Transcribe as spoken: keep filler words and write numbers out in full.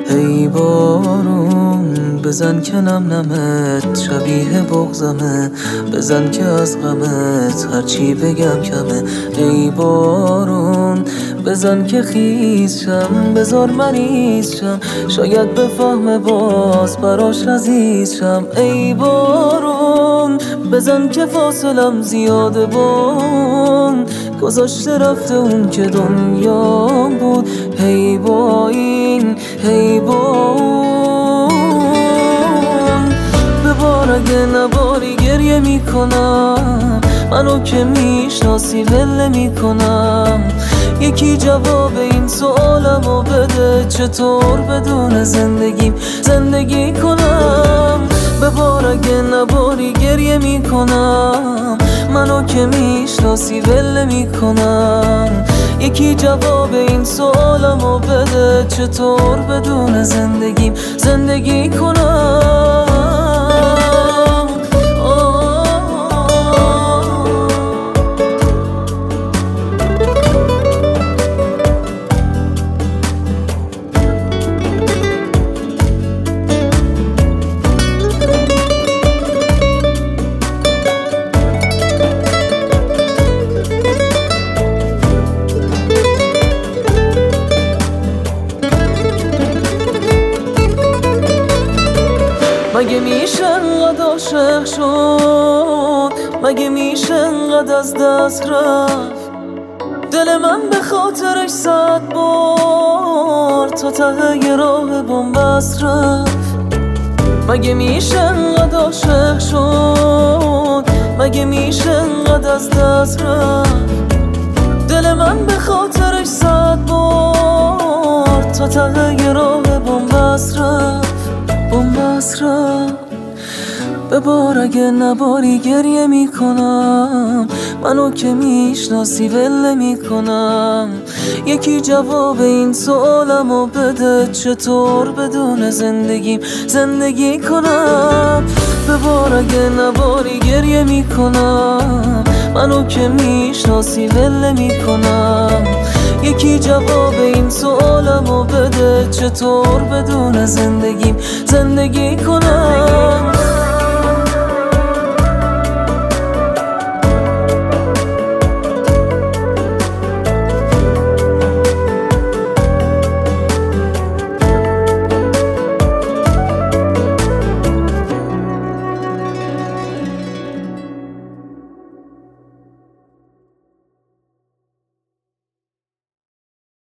ای بارون بزن که نم نمت شبیه بغضمه، بزن که از غمت هرچی بگم کمه. ای بارون بزن که خیز شم، بذار مریض شم، شاید بفهمه باز براش عزیز شم. ای بارون بزن که فاصلم زیاده بون، گذاشته رفته اون که دنیا بود. هی با این هی با اون ببار اگه نباری گریه میکنم، منو که میشناسی ول میکنم. یکی جواب این سوالمو بده، چطور بدون زندگیم زندگی کنم؟ ببار اگه نباری گریه میکنم، منو که میشناسی ول میکنم. یکی جواب این سوالمو بده، چطور بدون زندگیم زندگی کنم؟ مگه میشه انقدر عاشق شد؟ مگه میشه انقدر از دست رفت؟ دل من به خاطرش صد بار تا ته راه بنبست رفت. مگه میشه انقدر عاشق شد؟ مگه میشه انقدر از دست رفت؟ دل من به خاطرش صد بار تا ته راه بنبست رفت بنبست رفت. ببار اگه نباری گریه میکنم، منو که میشناسی ول میکنم. یکی جواب این سوالمو بده، چطور بدون زندگیم زندگی کنم؟ ببار اگه نباری گریه میکنم، منو که میشناسی ول میکنم. یکی جواب این سوالمو بده، چطور بدون زندگیم زندگی کنم؟